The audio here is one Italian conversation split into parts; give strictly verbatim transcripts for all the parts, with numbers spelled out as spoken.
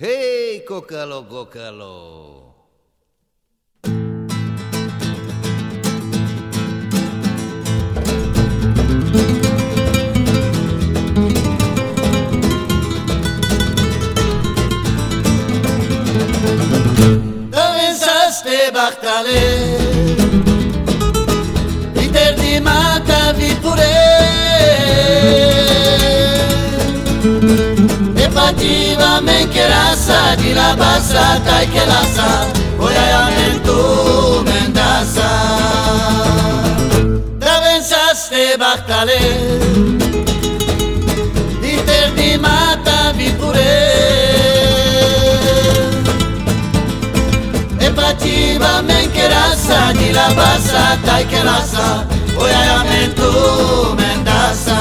Hey, Cocalo, Cocalo. Pensaste bachtale y te dimata vi pure e pativa men che rasa di la passata e che la sa poi hai tu mendasa da pensaste bachtale y te dimata vi pure Fativa men che rasa di la passata e che la sa poi hai tu mendasa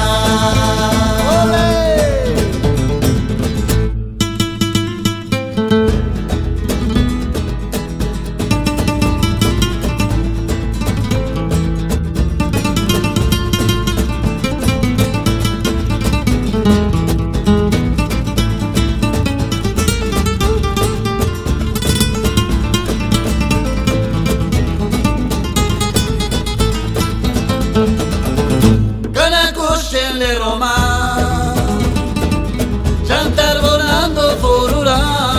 le Roma cantar volando forura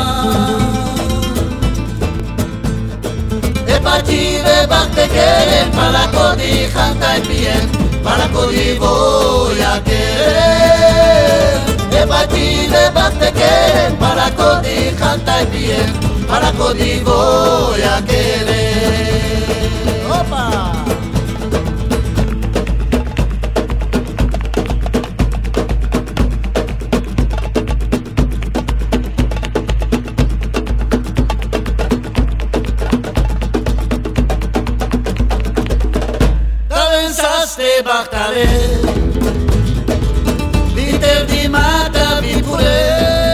e partive batte che para codi canta e bien para codi voy a querer e partive batte che para codi canta e bien para codi voy a querer opa pensaste bachtale Viter di mata vi pure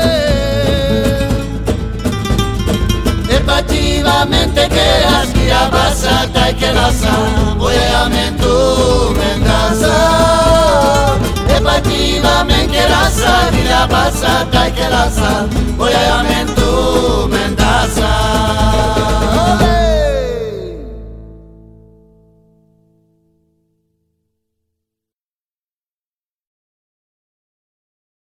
e pativamente che aspira passata e che la sa poi a tu mendasa e pativamente che la sa di la passata e che la sa poi a tu